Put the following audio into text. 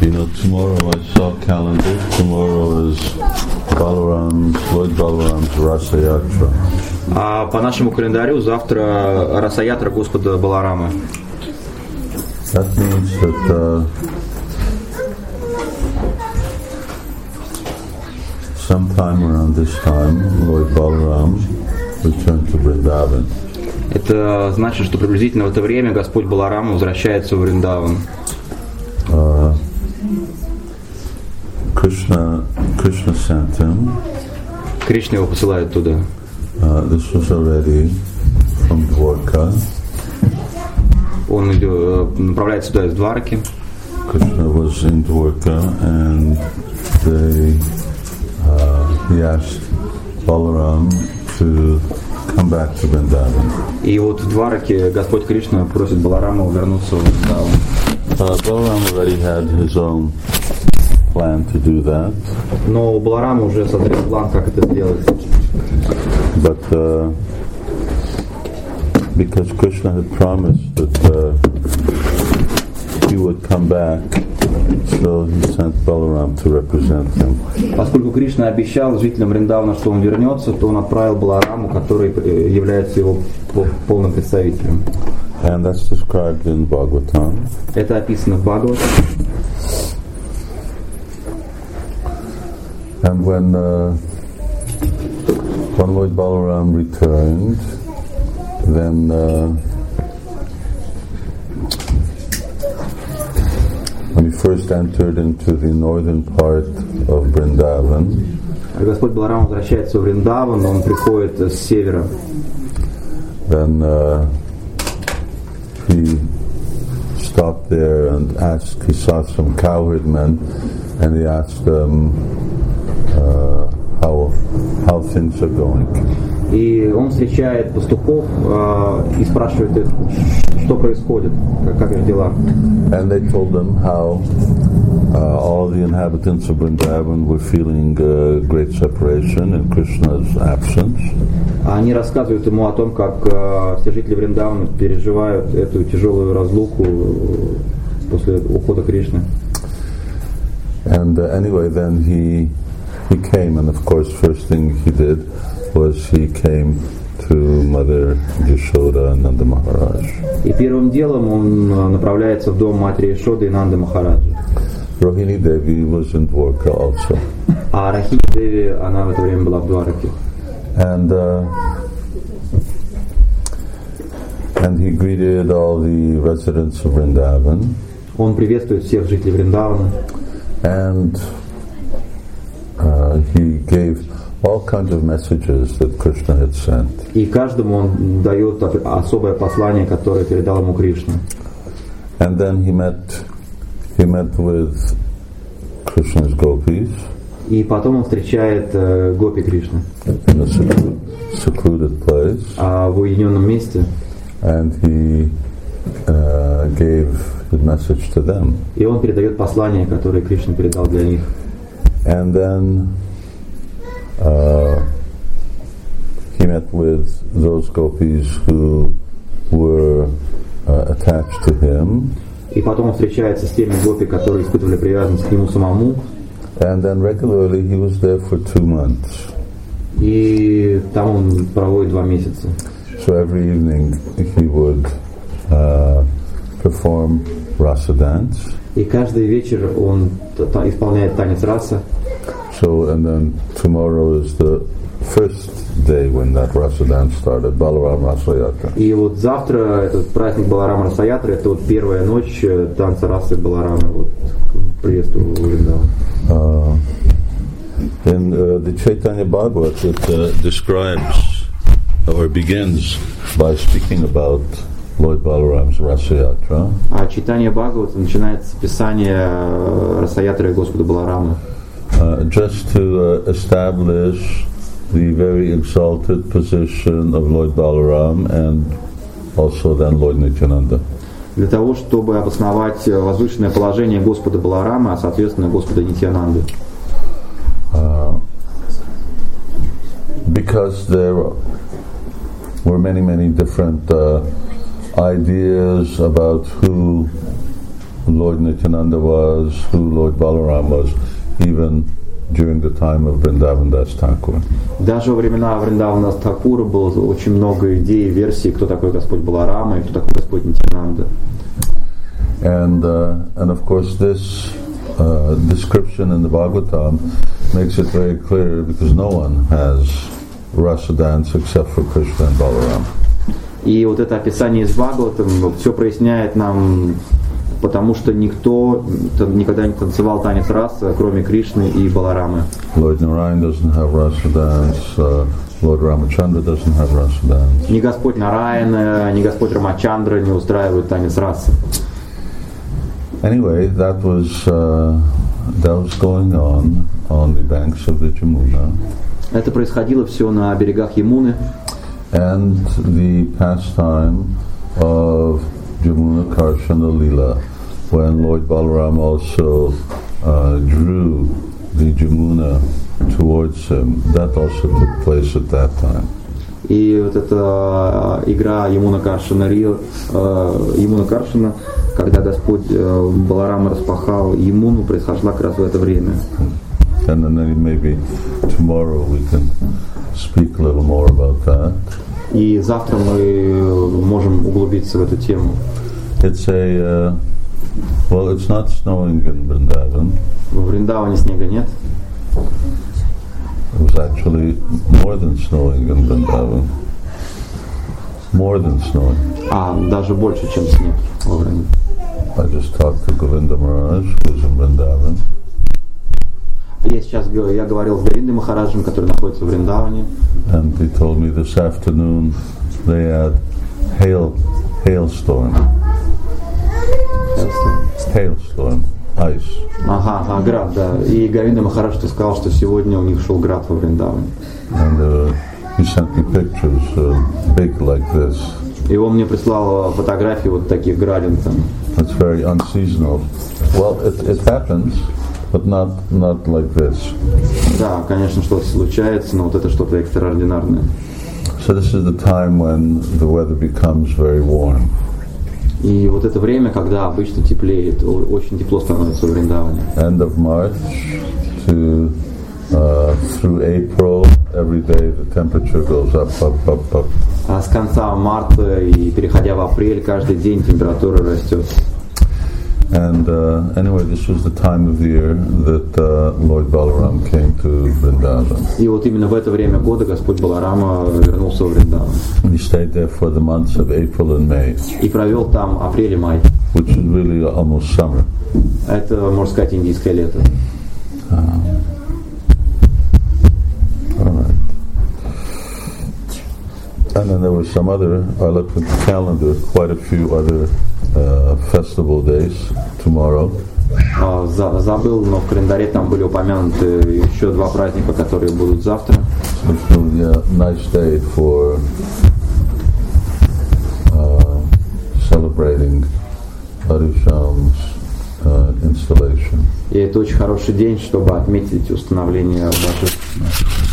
Tomorrow I saw calendar. Tomorrow is Lord Balaram's Rasa Yatra. А по нашему календарю завтра Раса-ятра Господа Баларама. That means that sometime around this time, Lord Balaram returned to Vrindavan. Это значит, что приблизительно в это время Господь Баларам возвращается в Вриндаван. Krishna sent him. Кришна его посылает туда. This was already from Dwarka. Он направляется туда из Двараки. Krishna was in Dwarka, and he asked Balaram to come back to Vrindavan. И вот в Двараке Господь Кришна просит Баларама вернуться в Вриндаван. Balaram already had his own plan to do that. Но у Баларама уже созрел план, как это сделать. But because Krishna had promised that he would come back, so he sent Balaram to represent him. Поскольку Кришна обещал жителям Вриндавана, что он вернется, то он отправил Балараму, который является его полным представителем. And that's described in Bhagavatam. Это описано в Бхагаватам. And when Lord Balaram returned, then when he first entered into the northern part of Vrindavan, Господь Баларам возвращается в Вриндаван, он приходит с севера. Then he stopped there and asked. He saw some cowherd men, and he asked them how things are going. И он встречает пастухов и спрашивает их, что происходит, как их дела. And they told them how all the inhabitants of Vrindavan were feeling great separation in Krishna's absence. Они рассказывают ему о том, как все жители Вриндавана переживают эту тяжелую разлуку после ухода Кришны. And anyway, then he came, and of course, first thing he did was he came to Mother Yashoda and Nanda Maharaj. И первым делом он направляется в дом матери Яшоды и Нанды Махараджа. Rohini Devi was in Dwarka also. А Рахини Деви, она в это время была в Двараке. And he greeted all the residents of Vrindavan. Он приветствует всех жителей Вриндавана. And he gave all kinds of messages that Krishna had sent. И каждому он дает особое послание, которое передал ему Кришна. And then he met with Krishna's gopis. И потом он встречает гопи Кришны in a secluded place. В уединенном месте. And he gave his message to them. И он передает послание, которое Кришна передал для них. And then he met with those gopis who were attached to him. И потом он встречается с теми гопи, которые испытывали привязанность к нему самому. And then regularly he was there for 2 months. И там он проводит 2 месяца. So every evening he would perform rasa dance. И каждый вечер он исполняет танец раса. So, and then tomorrow is the first day when that rasa dance started, Balaram Rasa Yatra. И вот завтра этот праздник Баларам Раса Ятры, это вот первая ночь танца расы Баларама, вот приветствую Вриндаван. In the Chaitanya Bhagavat, it describes or begins by speaking about Lord Balaram's Rasa Yatra. А читание Бхагавата начинается с описания Раса-ятры Господа Баларама. Just to establish the very exalted position of Lord Balaram and also then Lord Nityananda. Для того, чтобы обосновать возвышенное положение Господа Баларама, а соответственно Господа Нитьянанды. Because there were many, many different ideas about who Lord Balaram was. There were many, many different ideas about who Lord Balaram was. Потому что, поскольку были разные представления о том, кто такой Господь Баларам, и какие And Lord Nityananda was, who Lord Balaram was, even during the time of Vrindavan Das Thakur. Даже во времена Вриндавана Дас Thakura было очень много идей и версий, кто такой Господь Баларама и кто такой Господь Нитянанда. And of course this description in the Bhagavatam makes it very clear because no one has rasa dance except for Krishna and Balaram. И вот это описание из Бхагаватам все проясняет нам, потому что никто никогда не танцевал танец раса, кроме Кришны и Баларамы. Lord Narayan doesn't have rasa dance. Lord Ramachandra doesn't have rasa dance. Ни Господь Нараяна, ни Господь Рамачандра не устраивают танец расы. Anyway, that was going on the banks of the Jamuna. Это происходило все на берегах Ямуны. And the pastime of Jamuna Karshana Lila, when Lord Balaram also drew the Jamuna towards him, that also took place at that time. И вот эта игра Ямуна Каршана, когда Господь Баларама распахал Ямуну, произошла как раз в это время. And then maybe tomorrow we can speak a little more about that. И завтра мы можем углубиться в эту тему. It's it's not snowing in Vrindavan. В Вриндаване снега нет. It was actually more than snowing in Vrindavan. More than snowing. Даже больше, чем снег во Вриндаване. I just talked to Govinda Maharaj, who's in Vrindavan. Я говорил с Говиндой Махараджем, который находится в Вриндаване. And he told me this afternoon they had hailstorm. Hailstorm, ice. Град, да. И Говинда Махарадж сказал, что сегодня у них шел град во Вриндаване. And he sent me pictures big like this. И он мне прислал фотографии вот таких градин там. It's very unseasonal. Well, it happens, but not like this. Да, конечно, что-то случается, но вот это что-то экстраординарное. So this is the time when the weather becomes very warm. И вот это время, когда обычно теплеет, очень тепло становится в Вриндаване. End of March to through April, every day the temperature goes up. А с конца марта и переходя в апрель, каждый день температура растет. And anyway, this was the time of the year that Lord Balaram came to Vrindavan. И вот именно в это время года Господь Баларама вернулся в Вриндаван. He stayed there for the months of April and May. И провел там апрель и май. Which is really almost summer. Это, можно сказать, индийское лето. All right. And then there was some other, I looked at the calendar, quite a few other festival days tomorrow. Забыл, но в календаре там были упомянуты еще два праздника, которые будут завтра. So it's really a nice day for celebrating Harisham's installation. И это очень хороший день, чтобы отметить установление божества.